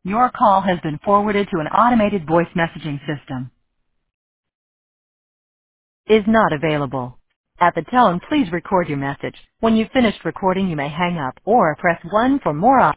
Your call has been forwarded to an automated voice messaging system. Is not available. At the tone, please record your message. When you've finished recording, you may hang up or press 1 for more options.